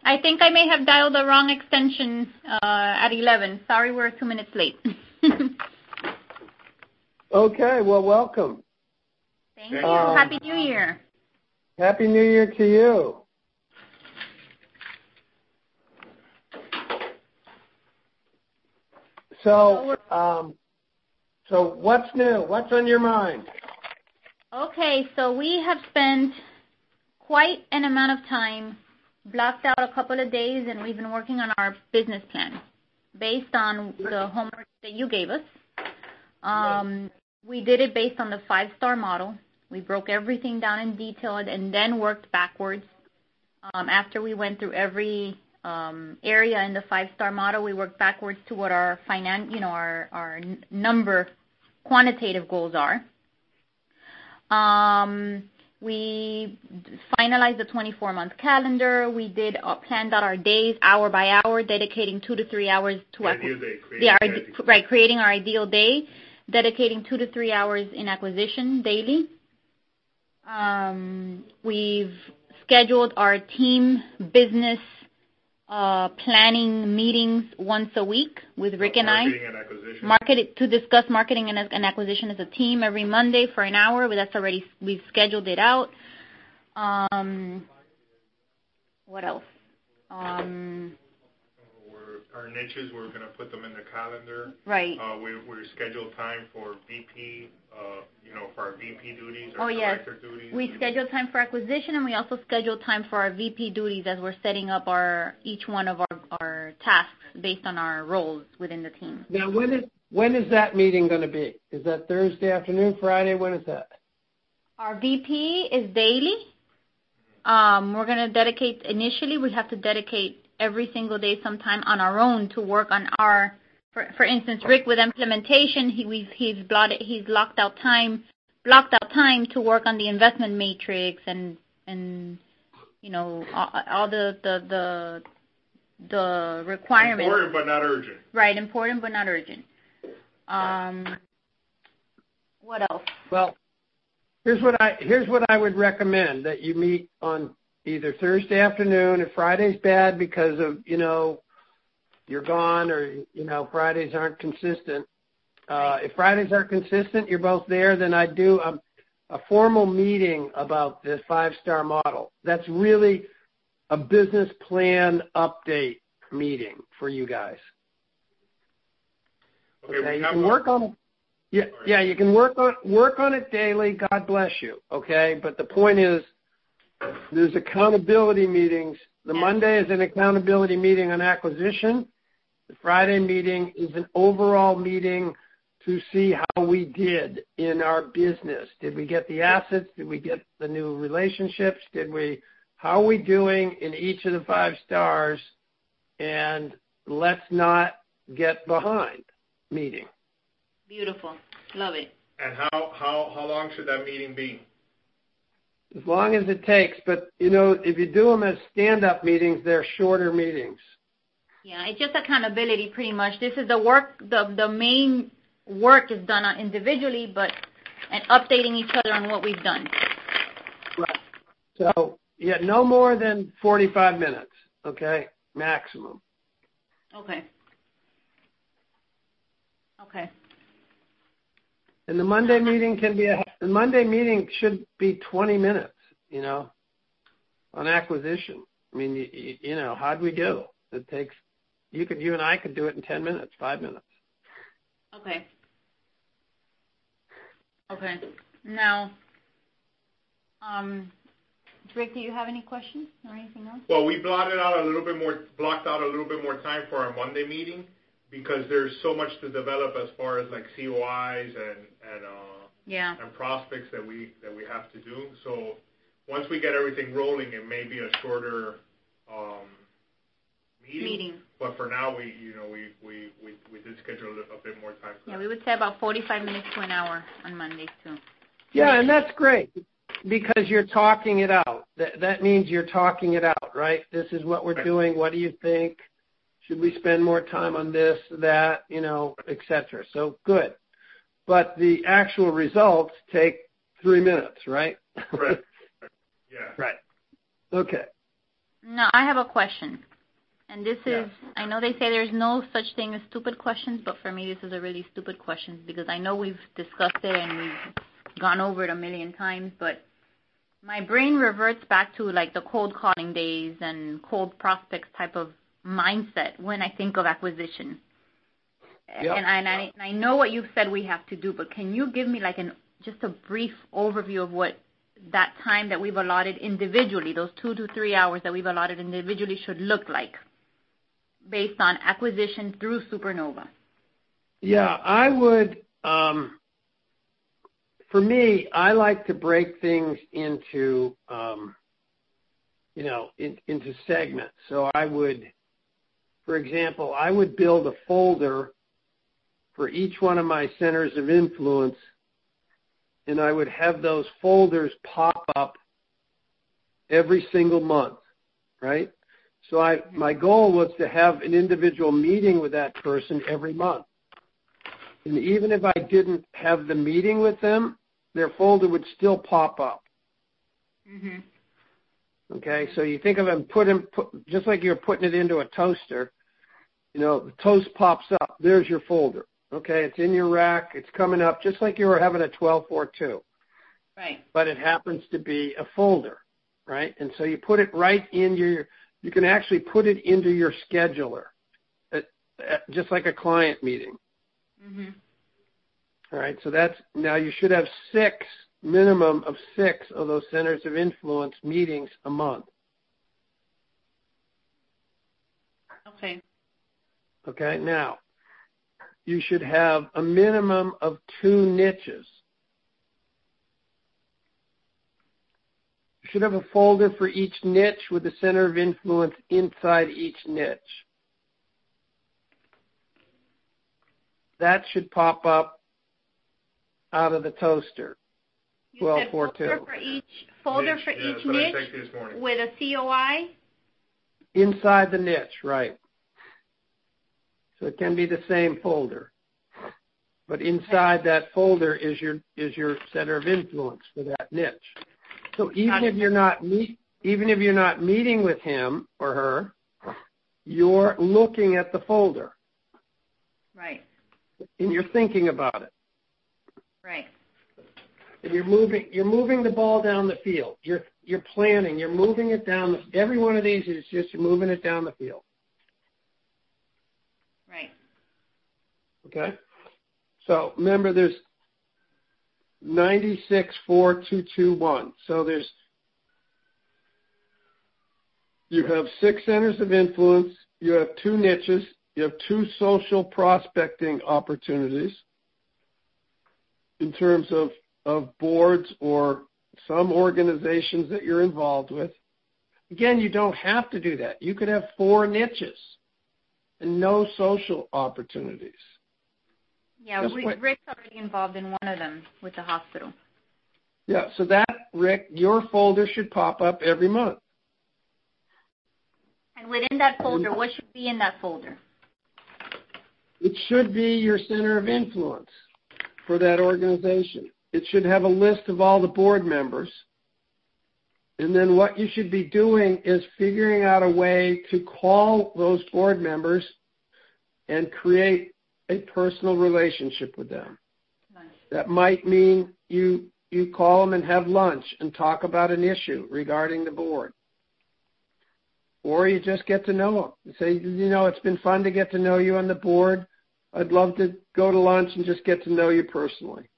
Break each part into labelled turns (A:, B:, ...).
A: I think I may have dialed the wrong extension at 11. Sorry, we're 2 minutes late.
B: Okay, well, welcome.
A: Thank you. Happy New Year.
B: Happy New Year to you. So what's new? What's on your mind?
A: Okay, so we have spent quite an amount of time, blocked out a couple of days, and we've been working on our business plan based on the homework that you gave us. We did it based on the 5-star model. We broke everything down in detail and then worked backwards. After we went through every area in the 5-star model, we worked backwards to what our our number quantitative goals are. We finalized the 24-month calendar. We did planned out our days hour by hour, dedicating 2 to 3 hours to creating our ideal day, dedicating 2 to 3 hours in acquisition daily. We've scheduled our team business planning meetings once a week with Rick and I.
C: Marketing and acquisition.
A: To discuss marketing and acquisition as a team every Monday for an hour. We've scheduled it out. What else?
C: Our niches, we're going to put them in the calendar.
A: Right.
C: We're scheduled time for VP, for our VP duties,
A: director
C: duties.
A: We scheduled time for acquisition, and we also scheduled time for our VP duties as we're setting up each one of our tasks based on our roles within the team.
B: Now, when is that meeting going to be? Is that Thursday afternoon, Friday? When is that?
A: Our VP is daily. We're going to dedicate, initially we have to dedicate every single day sometime on our own to work on for instance, Rick with implementation, he's blocked out time to work on the investment matrix and all the requirements.
C: Important but not urgent.
A: Right, important but not urgent. What else?
B: Well, here's what I would recommend, that you meet on either Thursday afternoon. If Friday's bad because of, you're gone, or, Fridays aren't consistent. If Fridays aren't consistent, you're both there, then I'd do a formal meeting about this 5-star model. That's really a business plan update meeting for you guys.
C: Okay,
B: you can work on it. Yeah, you can work on it daily. God bless you. Okay, but the point is, there's accountability meetings. The Monday is an accountability meeting on acquisition. The Friday meeting is an overall meeting to see how we did in our business. Did we get the assets? Did we get the new relationships? How are we doing in each of the 5 stars? And let's not get behind meeting.
A: Beautiful. Love it.
C: And how long should that meeting be?
B: As long as it takes, but if you do them as stand-up meetings, they're shorter meetings.
A: Yeah, it's just accountability pretty much. This is the work, the main work is done individually, and updating each other on what we've done.
B: Right. So, no more than 45 minutes, okay, maximum.
A: Okay.
B: And the Monday meeting should be 20 minutes, on acquisition. I mean, how'd we do? It takes, you and I could do it in 10 minutes, 5 minutes.
A: Okay. Now, Rick, do you have any questions or anything else?
C: Well, we blocked out a little bit more time for our Monday meeting, because there's so much to develop as far as like COIs and prospects that we have to do. So once we get everything rolling, it may be a shorter meeting. But for now, we did schedule a bit more time for that.
A: We would say about 45 minutes to an hour on Mondays too.
B: Yeah, and that's great, because you're talking it out. That means you're talking it out, right? This is what we're doing. What do you think? Should we spend more time on this, that, et cetera? So good. But the actual results take 3 minutes, right?
C: Right. Yeah.
B: Right. Okay.
A: No, I have a question. And this is, I know they say there's no such thing as stupid questions, but for me this is a really stupid question because I know we've discussed it and we've gone over it a million times, but my brain reverts back to like the cold calling days and cold prospects type of mindset when I think of acquisition. Yep. And I know what you've said we have to do, but can you give me like just a brief overview of what that time that we've allotted individually, those 2 to 3 hours that we've allotted individually should look like based on acquisition through Supernova?
B: Yeah, I would, for me, I like to break things into, into segments. So I would, for example, I would build a folder for each one of my centers of influence, and I would have those folders pop up every single month, right? So my goal was to have an individual meeting with that person every month. And even if I didn't have the meeting with them, their folder would still pop up. Mm-hmm. Okay, so you think of them just like you're putting it into a toaster. The toast pops up. There's your folder. Okay, it's in your rack. It's coming up just like you were having a 1242.
A: Right.
B: But it happens to be a folder, right? And so you put it right in you can actually put it into your scheduler, just like a client meeting. Mm-hmm. All right, so now you should have minimum of 6 of those centers of influence meetings a month.
A: Okay.
B: Okay, now, you should have a minimum of 2 niches. You should have a folder for each niche with the center of influence inside each niche. That should pop up out of the toaster.
A: You said folder for each niche with a COI?
B: Inside the niche, right. So it can be the same folder, but inside that folder is your center of influence for that niche. So even if you're not meeting with him or her, you're looking at the folder,
A: right?
B: And you're thinking about it,
A: right?
B: And you're moving the ball down the field. You're planning. You're moving it down. Every one of these is just you're moving it down the field.
A: Right.
B: Okay? So remember there's 964221. So you have 6 centers of influence, you have 2 niches, you have 2 social prospecting opportunities in terms of boards or some organizations that you're involved with. Again, you don't have to do that. You could have 4 niches and no social opportunities.
A: Yeah, Rick's already involved in one of them with the hospital.
B: Yeah, so Rick, your folder should pop up every month.
A: And within that folder, what should be in that folder?
B: It should be your center of influence for that organization. It should have a list of all the board members. And then what you should be doing is figuring out a way to call those board members and create a personal relationship with them. Nice. That might mean you call them and have lunch and talk about an issue regarding the board. Or you just get to know them. You say, it's been fun to get to know you on the board. I'd love to go to lunch and just get to know you personally.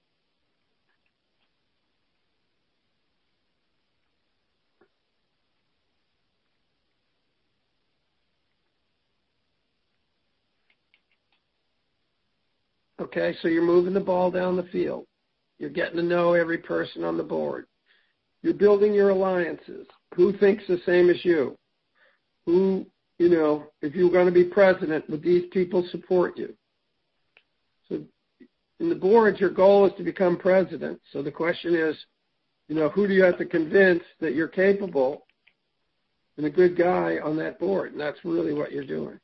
B: Okay, so you're moving the ball down the field. You're getting to know every person on the board. You're building your alliances. Who thinks the same as you? Who, if you're going to be president, would these people support you? So in the boards, your goal is to become president. So the question is, who do you have to convince that you're capable and a good guy on that board? And that's really what you're doing.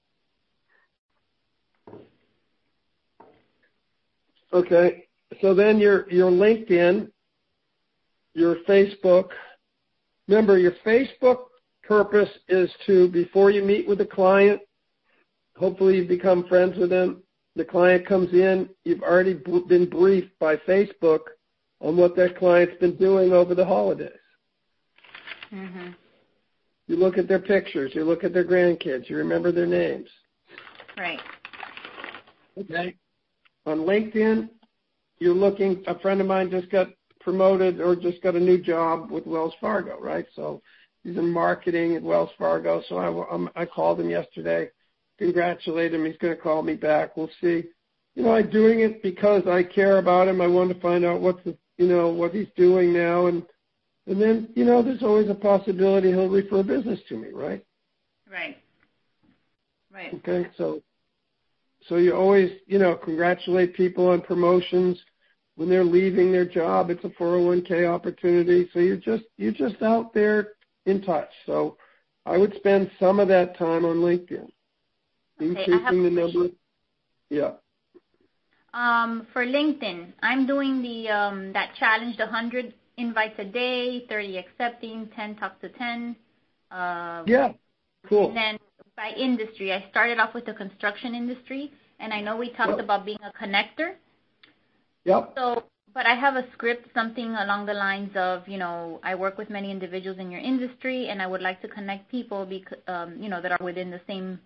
B: Okay, so then your LinkedIn, your Facebook. Remember, your Facebook purpose is to, before you meet with a client, hopefully you become friends with them. The client comes in, you've already been briefed by Facebook on what that client's been doing over the holidays.
A: Mm-hmm.
B: You look at their pictures, you look at their grandkids, you remember their names.
A: Right.
B: Okay. On LinkedIn, you're looking, a friend of mine just got promoted or just got a new job with Wells Fargo, right? So he's in marketing at Wells Fargo. So I called him yesterday, congratulate him. He's going to call me back. We'll see. I'm doing it because I care about him. I want to find out what he's doing now. And then, there's always a possibility he'll refer business to me, right?
A: Right. Right.
B: Okay. So you always, congratulate people on promotions. When they're leaving their job, it's a 401k opportunity. So you're just out there in touch. So I would spend some of that time on LinkedIn, increasing the number. Yeah.
A: For LinkedIn, I'm doing the that challenge, the 100 invites a day, 30 accepting, 10 talk to 10.
B: Yeah. Cool.
A: And then by industry, I started off with the construction industry, and I know we talked about being a connector.
B: Yep.
A: So, but I have a script, something along the lines of, I work with many individuals in your industry, and I would like to connect people, that are within the same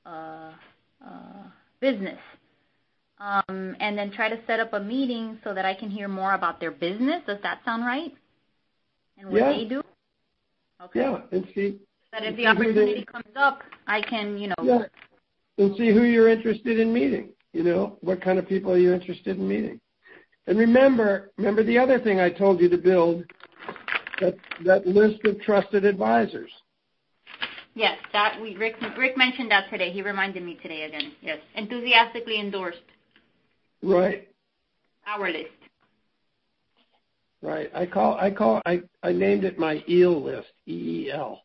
A: business. And then try to set up a meeting so that I can hear more about their business. Does that sound right? And what they do? Okay.
B: Yeah, and see.
A: That if the opportunity comes up, I can,
B: Yeah, and see who you're interested in meeting. What kind of people are you interested in meeting? And remember the other thing I told you to build, that list of trusted advisors.
A: Yes, Rick mentioned that today. He reminded me today again. Yes, enthusiastically endorsed.
B: Right.
A: Our list.
B: Right. I named it my EEL list, EEL.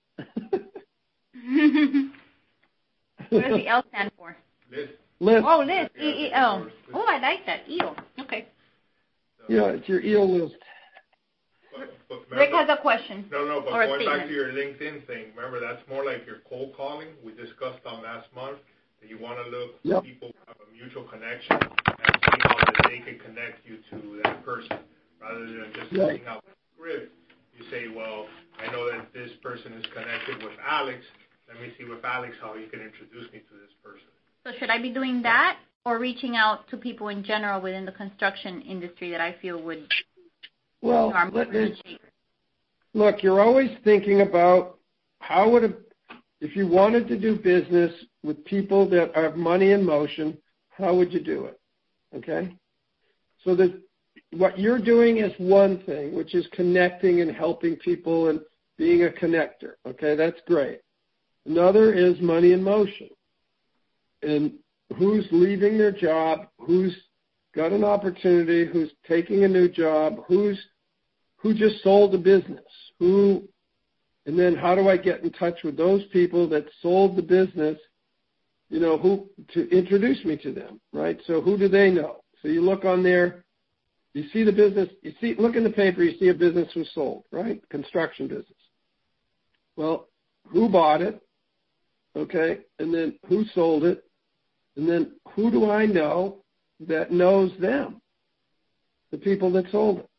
A: What does the L stand for?
C: List.
A: Oh, list. EEL. Oh, I like that. EEL. Okay.
B: Yeah, it's your EEL list.
C: But
A: Rick has a question.
C: No, but going back to your LinkedIn thing, remember that's more like your cold calling we discussed on last month, that you want to look for people who have a mutual connection and see how that they can connect you to that person, rather than just sending out the script. You say, well, I know that this person is connected with Alex. Let me see with Alex how he can introduce me to this person.
A: So should I be doing that or reaching out to people in general within the construction industry that I feel would...
B: Well, look, you're always thinking about if you wanted to do business with people that have money in motion, how would you do it? Okay? So what you're doing is one thing, which is connecting and helping people and being a connector. Okay, that's great. Another is money in motion. And who's leaving their job, who's got an opportunity, who's taking a new job, who just sold a business, and then how do I get in touch with those people that sold the business, who to introduce me to them, right? So who do they know? So you look on there, you see the business, look in the paper, you see a business was sold, right? Construction business. Well, who bought it? Okay, and then who sold it? And then who do I know that knows them, the people that sold it?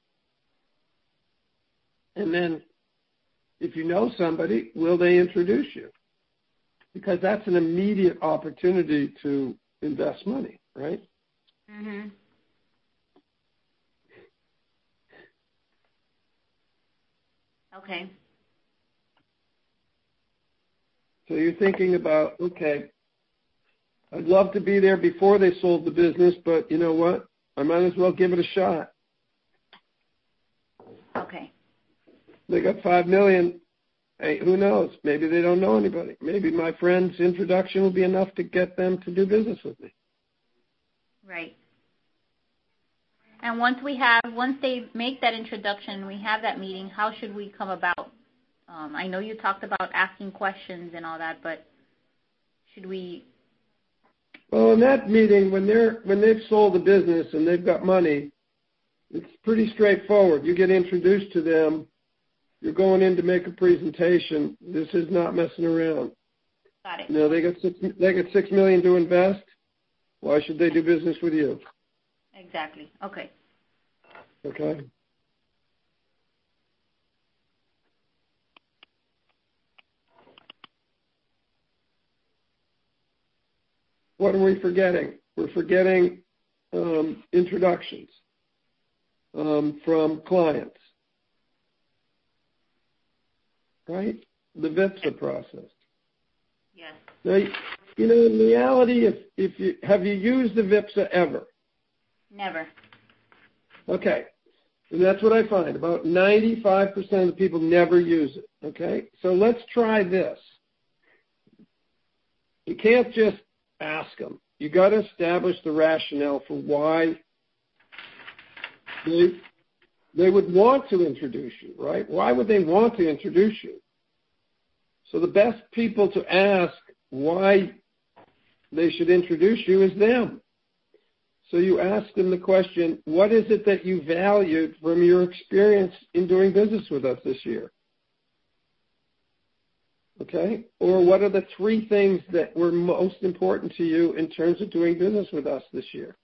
B: And then if you know somebody, will they introduce you? Because that's an immediate opportunity to invest money, right?
A: Mm-hmm. Okay.
B: So you're thinking about, okay, I'd love to be there before they sold the business, but you know what? I might as well give it a shot.
A: Okay.
B: They got $5 million. Hey, who knows? Maybe they don't know anybody. Maybe my friend's introduction will be enough to get them to do business with me.
A: Right. And once they make that introduction, we have that meeting, how should we come about? I know you talked about asking questions and all that, but should we?
B: Well, in that meeting, when they've sold the business and they've got money, it's pretty straightforward. You get introduced to them, you're going in to make a presentation. This is not messing around.
A: Got it.
B: They got $6 million to invest. Why should they do business with you?
A: Exactly. Okay.
B: Okay. What are we forgetting? We're forgetting introductions from clients, right? The VIPSA process.
A: Yes.
B: Now, in reality, have you used the VIPSA ever?
A: Never.
B: Okay. And that's what I find. About 95% of the people never use it. Okay? So let's try this. You can't just ask them. You got to establish the rationale for why they would want to introduce you, right? Why would they want to introduce you? So the best people to ask why they should introduce you is them. So you ask them the question, what is it that you valued from your experience in doing business with us this year? Okay? Or what are the 3 things that were most important to you in terms of doing business with us this year?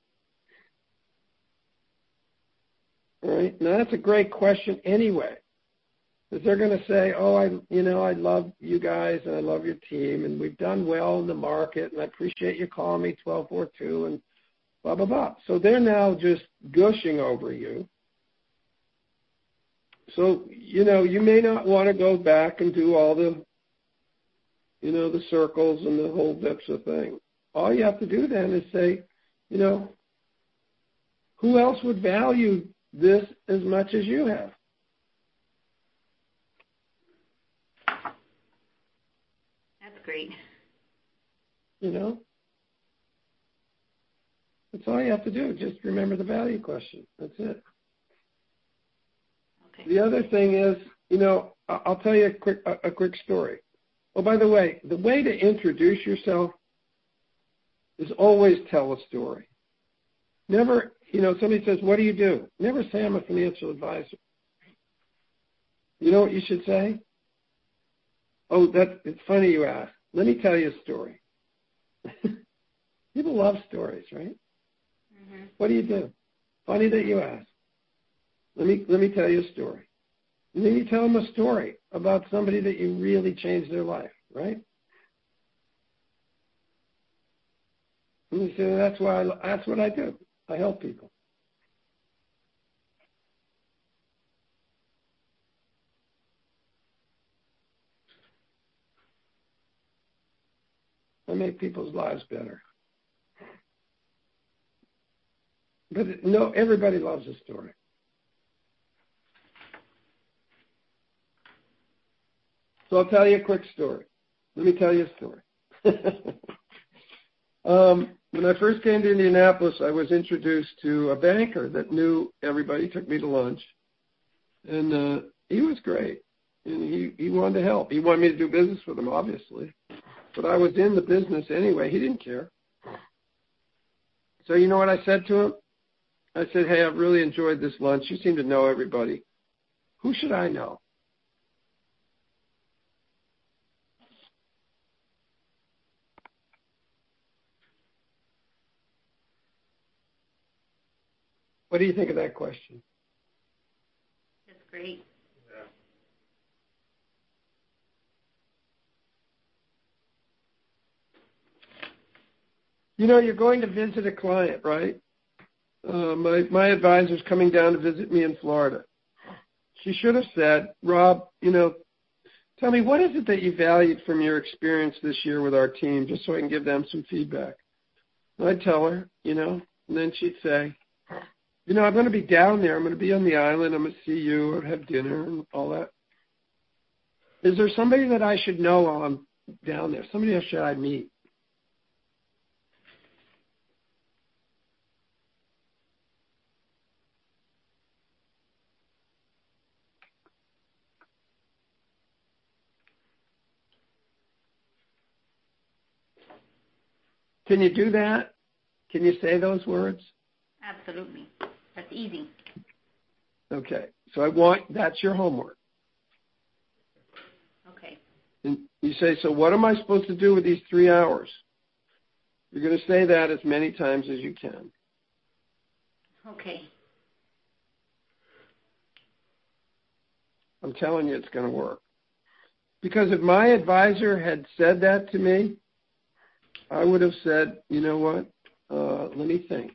B: All right? Now, that's a great question anyway. Because they're going to say, I love you guys and I love your team and we've done well in the market and I appreciate you calling me 1242 and blah, blah, blah. So they're now just gushing over you. So, you may not want to go back and do all the the circles and the whole VIPSA thing. All you have to do then is say, who else would value this as much as you have?
A: That's great.
B: That's all you have to do. Just remember the value question. That's it.
A: Okay.
B: The other thing is, I'll tell you a quick story. Oh, by the way to introduce yourself is always tell a story. Never, somebody says, what do you do? Never say I'm a financial advisor. You know what you should say? Oh, it's funny you ask. Let me tell you a story. People love stories, right?
A: Mm-hmm.
B: What do you do? Funny that you ask. Let me tell you a story. And then you tell them a story about somebody that you really changed their life, right? And you say, that's what I do. I help people. I make people's lives better. But everybody loves a story. So I'll tell you a quick story. Let me tell you a story. When I first came to Indianapolis, I was introduced to a banker that knew everybody, took me to lunch. And he was great. And he wanted to help. He wanted me to do business with him, obviously. But I was in the business anyway. He didn't care. So you know what I said to him? I said, hey, I've really enjoyed this lunch. You seem to know everybody. Who should I know? What do you think of that question?
A: That's great.
B: Yeah. You're going to visit a client, right? My advisor's coming down to visit me in Florida. She should have said, Rob, tell me, what is it that you valued from your experience this year with our team, just so I can give them some feedback? And I'd tell her, and then she'd say, I'm going to be down there. I'm going to be on the island. I'm going to see you or have dinner and all that. Is there somebody that I should know while I'm down there? Somebody else should I meet? Can you do that? Can you say those words?
A: Absolutely. That's easy.
B: Okay. So that's your homework. You say, so what am I supposed to do with these 3 hours? You're going to say that as many times as you can.
A: Okay.
B: I'm telling you it's going to work. Because if my advisor had said that to me, I would have said, you know what, let me think.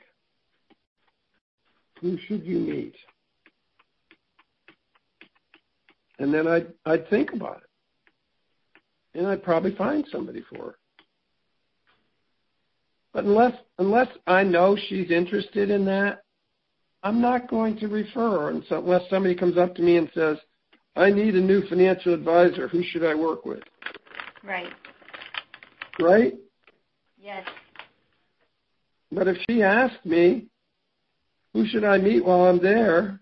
B: Who should you meet? And then I'd think about it. And I'd probably find somebody for her. But unless I know she's interested in that, I'm not going to refer her unless somebody comes up to me and says, I need a new financial advisor. Who should I work with?
A: Right.
B: Right?
A: Yes.
B: But if she asked me, who should I meet while I'm there,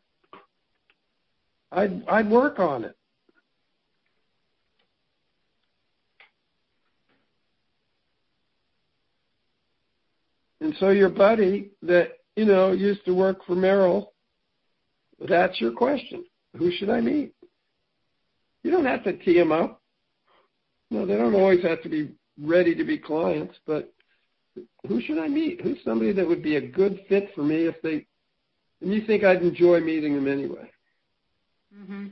B: I'd work on it. And so your buddy that, used to work for Merrill, that's your question. Who should I meet? You don't have to tee them up. No, they don't always have to be ready to be clients, but who should I meet? Who's somebody that would be a good fit for me and you think I'd enjoy meeting them anyway?
A: Mm-hmm.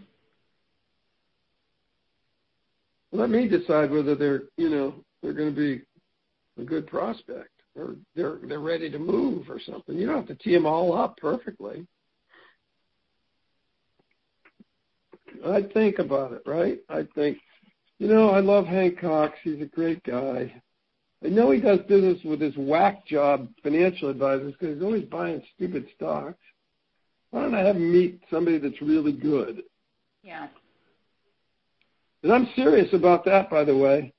B: Let me decide whether they're going to be a good prospect or they're ready to move or something. You don't have to tee them all up perfectly. I'd think about it, right? I'd think, I love Hank Cox. He's a great guy. I know he does business with his whack job financial advisors because he's always buying stupid stocks. Why don't I have him meet somebody that's really good?
A: Yeah.
B: And I'm serious about that, by the way.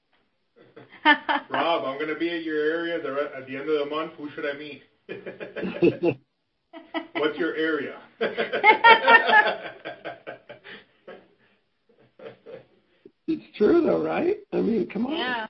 C: Rob, I'm going to be at your area at the end of the month. Who should I meet? What's your area?
B: It's true, though, right? I mean, come on.
A: Yeah.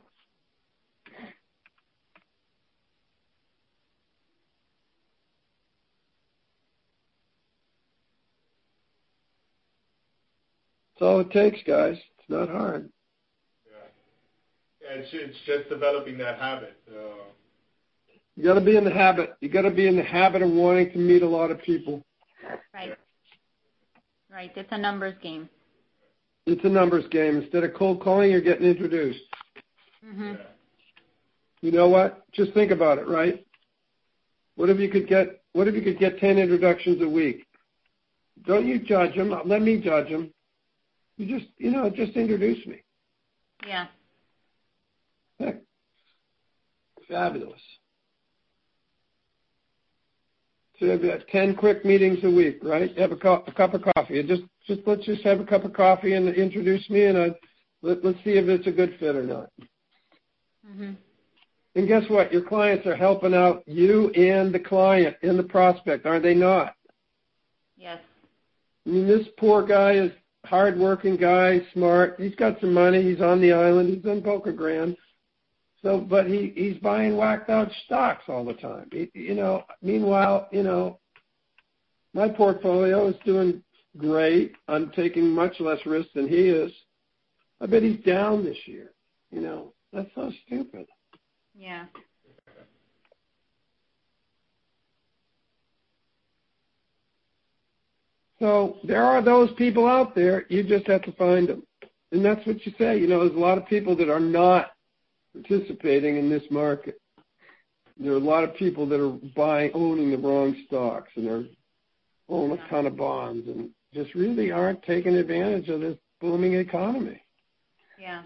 B: That's all it takes, guys. It's not hard.
C: Yeah, it's just developing that habit.
B: You got to be in the habit. You got to be in the habit of wanting to meet a lot of people.
A: Right. Right. It's a numbers game.
B: It's a numbers game. Instead of cold calling, you're getting introduced.
A: Mm-hmm.
C: Yeah.
B: You know what? Just think about it, right? What if you could get 10 introductions a week? Don't you judge them. Let me judge them. You just introduce me.
A: Yeah.
B: Heck, fabulous. So you have 10 quick meetings a week, right? Have a cup of coffee. Let's just have a cup of coffee and introduce me, and let's see if it's a good fit or not.
A: Mm-hmm.
B: And guess what? Your clients are helping out you and the client and the prospect, are they not?
A: Yes.
B: I mean, this poor guy is hard-working guy, smart. He's got some money. He's on the island. He's in Boca Grande. But he's buying whacked-out stocks all the time. Meanwhile, my portfolio is doing great. I'm taking much less risk than he is. I bet he's down this year. That's so stupid.
A: Yeah.
B: So there are those people out there. You just have to find them. And that's what you say. There's a lot of people that are not participating in this market. There are a lot of people that are owning the wrong stocks, and they're owning a ton of bonds and just really aren't taking advantage of this booming economy.
A: Yeah.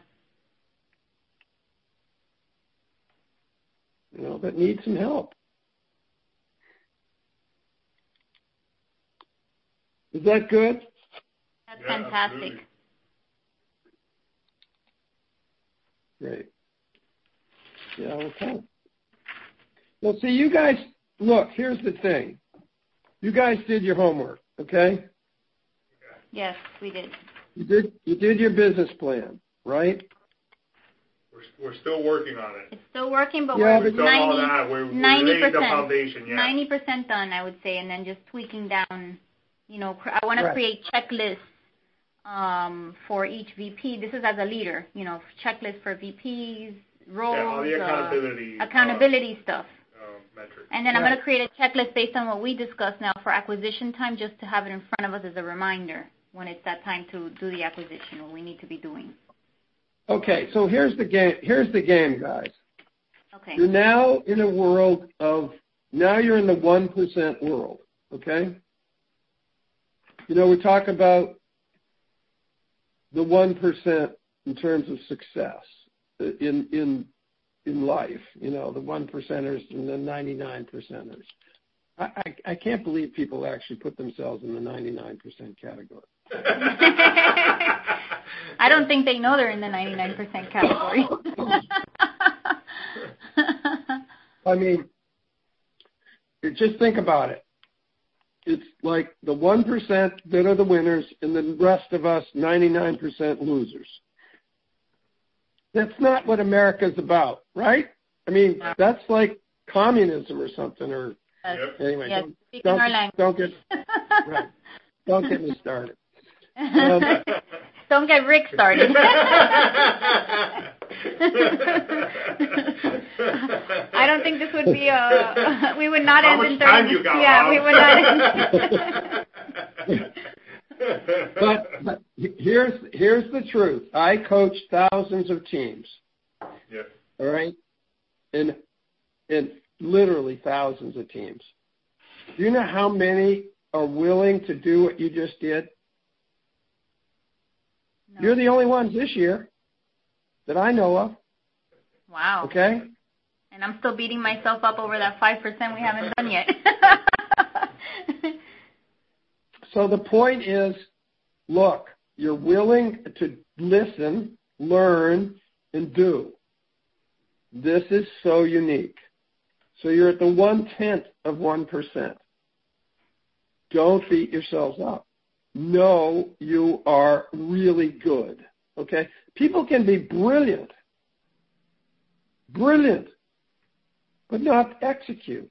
B: That need some help. Is that good?
A: That's fantastic.
C: Absolutely.
B: Great. Yeah, okay. Well, see, you guys, look, here's the thing. You guys did your homework, okay?
A: Yes, we did.
B: You did your business plan, right?
C: We're still working on it.
A: It's still working, but
B: Yeah,
A: we're
C: We're all that. We're laying the foundation, yeah.
A: 90% done, I would say, and then just tweaking down. I want to create checklists for each VP. This is as a leader, checklist for VPs, roles.
C: Yeah, all the
A: accountability stuff.
C: Metrics.
A: And then I'm going to create a checklist based on what we discussed now for acquisition time, just to have it in front of us as a reminder when it's that time to do the acquisition, what we need to be doing.
B: Okay, so here's the game. Here's the game, guys.
A: Okay.
B: You're now in a world now you're in the 1% world, okay? We talk about the 1% in terms of success in life, the 1%ers and the 99%ers. I can't believe people actually put themselves in the 99% category.
A: I don't think they know they're in the 99% category.
B: I mean, just think about it. It's like the 1% that are the winners and the rest of us 99% losers. That's not what America's about, right? I mean, that's like communism or something. Or anyway,
A: yes, don't
B: get me started.
A: Don't get Rick started. I don't think this would be we would not end in 30 minutes. Yeah, we would not end.
B: But here's the truth. I coach thousands of teams.
C: Yep.
B: All right? And literally thousands of teams. Do you know how many are willing to do what you just did?
A: No.
B: You're the only ones this year that I know of.
A: Wow.
B: Okay?
A: And I'm still beating myself up over that 5% we haven't done yet.
B: So the point is, look, you're willing to listen, learn, and do. This is so unique. So you're at the 1/10 of 1%. Don't beat yourselves up. No, you are really good. Okay? People can be brilliant, but not execute.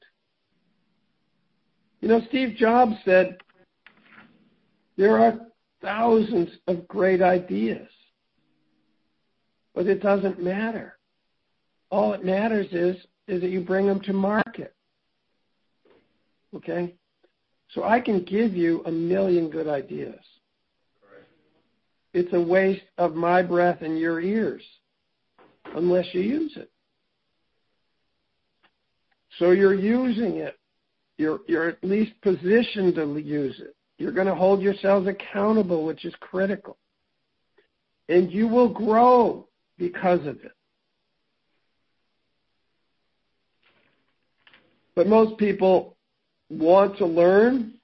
B: Steve Jobs said, there are thousands of great ideas, but it doesn't matter. All that matters is that you bring them to market. Okay? So I can give you 1,000,000 good ideas. It's a waste of my breath in your ears unless you use it. So you're using it. You're at least positioned to use it. You're going to hold yourselves accountable, which is critical. And you will grow because of it. But most people want to learn,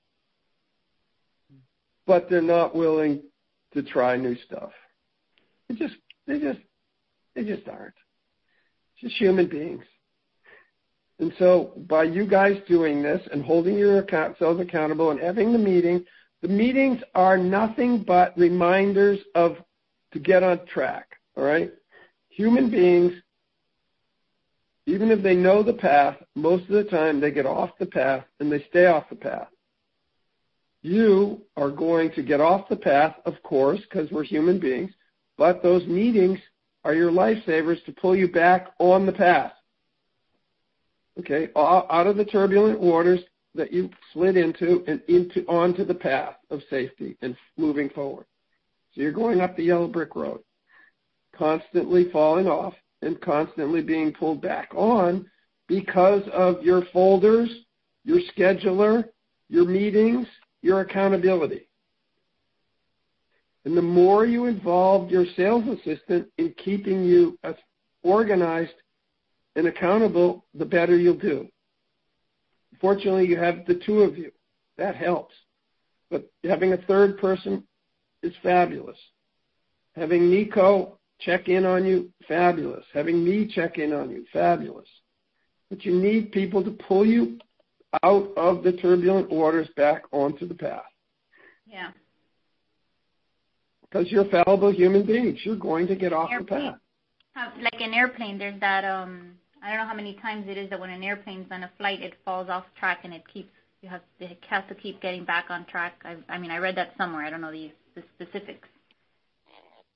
B: but they're not willing to try new stuff. They just aren't. It's just human beings. And so by you guys doing this and holding yourselves accountable and having the meetings are nothing but reminders to get on track, all right? Human beings, even if they know the path, most of the time they get off the path and they stay off the path. You are going to get off the path, of course, because we're human beings, but those meetings are your lifesavers to pull you back on the path. Okay, out of the turbulent waters that you slid into and onto the path of safety and moving forward. So you're going up the yellow brick road, constantly falling off and constantly being pulled back on because of your folders, your scheduler, your meetings, your accountability. And the more you involve your sales assistant in keeping you organized and accountable, the better you'll do. Fortunately, you have the two of you. That helps. But having a third person is fabulous. Having Nico check in on you, fabulous. Having me check in on you, fabulous. But you need people to pull you out of the turbulent waters back onto the path.
A: Yeah.
B: Because you're fallible human beings. You're going to get off the path.
A: Like an airplane, there's that, I don't know how many times it is that when an airplane's on a flight, it falls off track and it has to keep getting back on track. I read that somewhere. I don't know the specifics.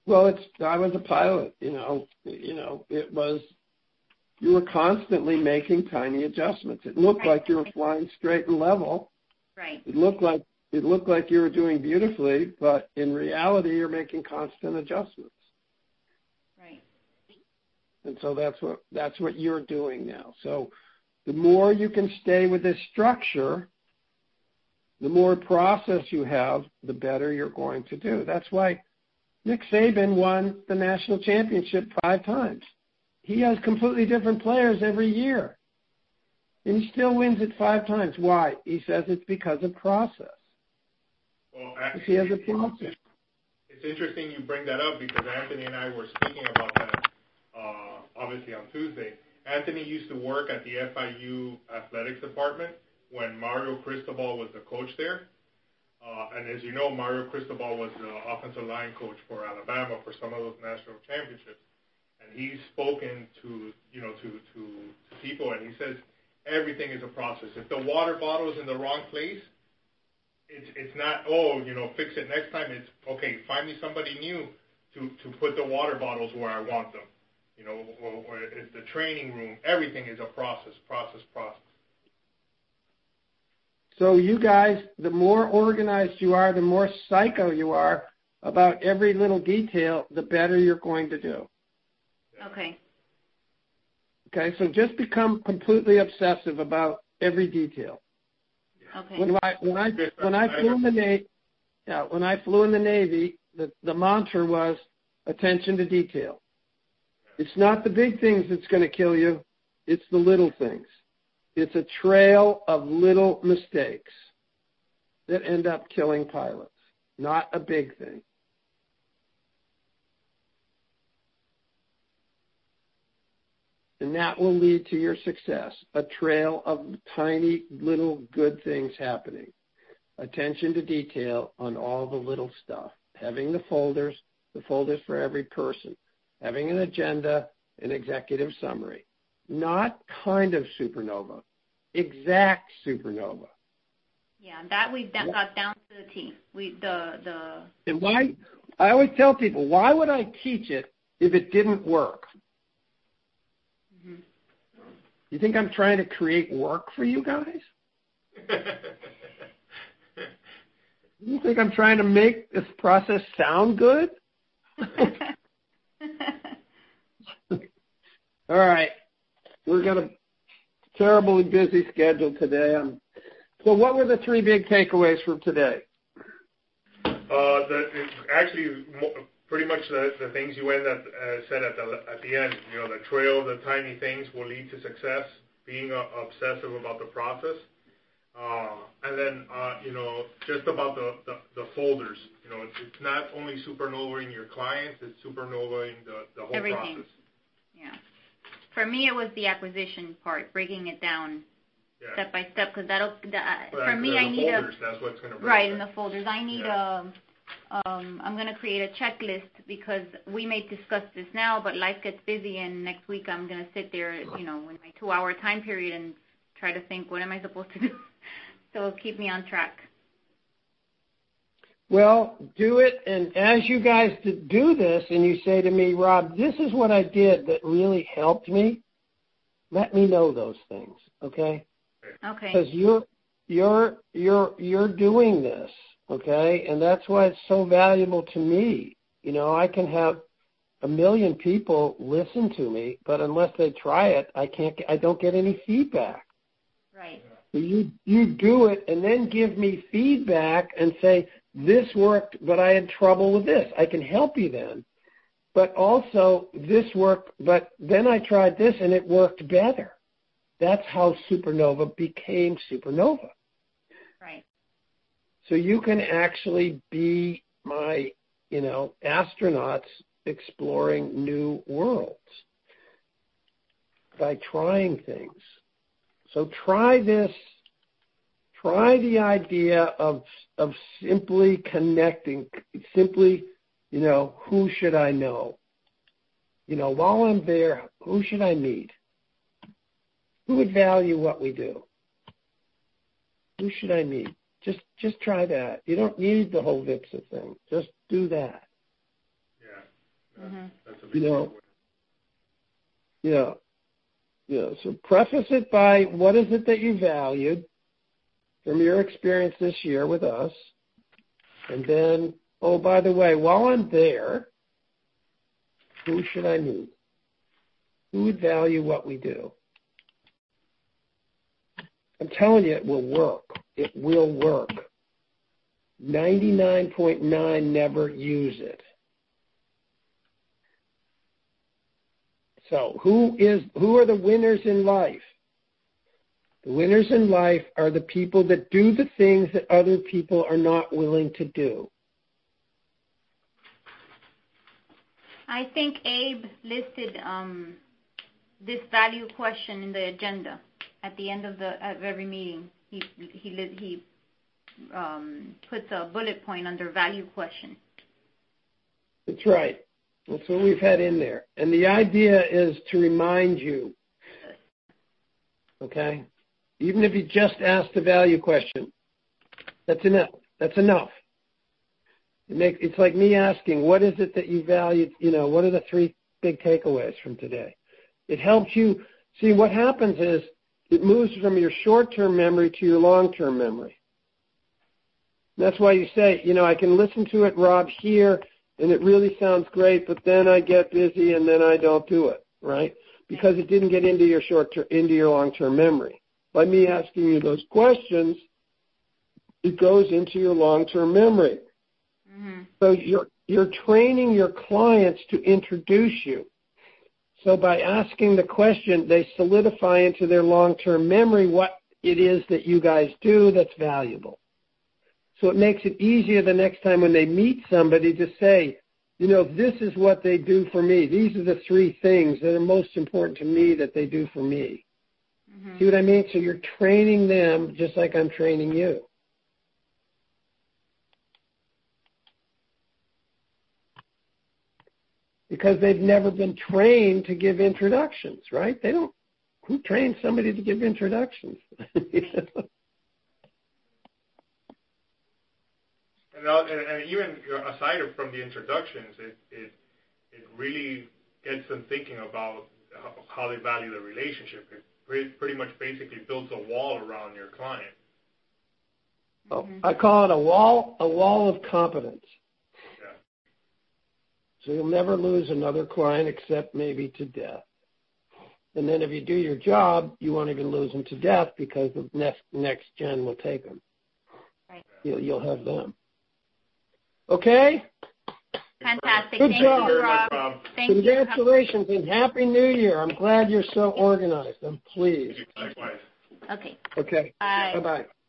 B: Well, I was a pilot, it was, you were constantly making tiny adjustments. It looked like you were flying straight and level.
A: Right.
B: It looked like you were doing beautifully, but in reality, you're making constant adjustments.
A: Right.
B: And so that's what you're doing now. So the more you can stay with this structure, the more process you have, the better you're going to do. That's why Nick Saban won the national championship 5 times. He has completely different players every year. And he still wins it 5 times. Why? He says it's because of process.
C: Well,
B: he has a process.
C: It's interesting you bring that up because Anthony and I were speaking about that, obviously on Tuesday. Anthony used to work at the FIU athletics department when Mario Cristobal was the coach there. And as you know, Mario Cristobal was the offensive line coach for Alabama for some of those national championships. And he's spoken to people, and he says everything is a process. If the water bottle is in the wrong place, it's not, fix it next time. It's, okay, find me somebody new to put the water bottles where I want them. Or it's the training room. Everything is a process.
B: So you guys, the more organized you are, the more psycho you are about every little detail, the better you're going to do.
A: Okay.
B: Okay, so just become completely obsessive about every detail.
A: Okay.
B: When I flew in the Navy, the mantra was attention to detail. It's not the big things that's going to kill you. It's the little things. It's a trail of little mistakes that end up killing pilots, not a big thing. And that will lead to your success, a trail of tiny little good things happening. Attention to detail on all the little stuff. Having the folders for every person. Having an agenda, an executive summary. Not kind of supernova, exact supernova.
A: Yeah, that we got down to the T.
B: And why? I always tell people, why would I teach it if it didn't work?
A: Mm-hmm.
B: You think I'm trying to create work for you guys? You think I'm trying to make this process sound good? All right. We're got a terribly busy schedule today. So what were the 3 big takeaways from today?
C: Actually, pretty much the things you said at the end. The trail, the tiny things will lead to success. Being obsessive about the process, and then just about the folders. It's not only supernovaing your clients; it's supernovaing the whole
A: everything.
C: Process.
A: Yeah. For me, it was the acquisition part, breaking it down step by step, because for me, I need
C: folders, that's what's going to
A: right in the folders. I need I'm going to create a checklist because we may discuss this now, but life gets busy, and next week I'm going to sit there, in my 2-hour time period and try to think, what am I supposed to do? So keep me on track.
B: Well, do it, and as you guys do this, and you say to me, Rob, this is what I did that really helped me, let me know those things, okay?
A: Okay.
B: Because you're doing this, okay, and that's why it's so valuable to me. I can have 1 million people listen to me, but unless they try it, I don't get any feedback.
A: Right.
B: So you do it, and then give me feedback and say, this worked, but I had trouble with this. I can help you then. But also, this worked, but then I tried this, and it worked better. That's how Supernova became Supernova.
A: Right.
B: So you can actually be my, astronauts exploring new worlds by trying things. So try this. Try the idea of simply connecting, who should I know? While I'm there, who should I meet? Who would value what we do? Who should I meet? Just try that. You don't need the whole VIPSA thing. Just do that.
C: That's a big takeaway.
B: Yeah. Yeah. So preface it by what is it that you valued from your experience this year with us, and then, oh, by the way, while I'm there, who should I meet? Who would value what we do? I'm telling you, it will work. It will work. 99.9 never use it. So who are the winners in life? The winners in life are the people that do the things that other people are not willing to do.
A: I think Abe listed this value question in the agenda at the end of every meeting. He puts a bullet point under value question.
B: That's right. That's what we've had in there. And the idea is to remind you, okay? Even if you just ask the value question, that's enough. That's enough. It's like me asking, what is it that you valued? What are the 3 big takeaways from today? It helps you see what happens is it moves from your short-term memory to your long-term memory. That's why you say, I can listen to it, Rob, here, and it really sounds great, but then I get busy and then I don't do it, right? Because it didn't get into your long-term memory. By me asking you those questions, it goes into your long-term memory. Mm-hmm. So you're training your clients to introduce you. So by asking the question, they solidify into their long-term memory what it is that you guys do that's valuable. So it makes it easier the next time when they meet somebody to say, this is what they do for me. These are the 3 things that are most important to me that they do for me. Mm-hmm. See what I mean? So you're training them just like I'm training you. Because they've never been trained to give introductions, right? Who trains somebody to give introductions?
C: And even aside from the introductions, it really gets them thinking about how they value the relationship. It pretty much basically builds a wall around your client.
B: Oh, I call it a wall of competence.
C: Yeah.
B: So you'll never lose another client except maybe to death. And then if you do your job, you won't even lose them to death because the next gen will take them.
A: Right.
B: You'll have them. Okay?
A: Fantastic.
B: Good
A: Thank
B: job.
A: you, Rob.
B: Congratulations and Happy New Year. I'm glad you're so organized. I'm pleased.
C: Likewise.
A: Okay.
B: Okay.
A: Bye.
B: Bye-bye.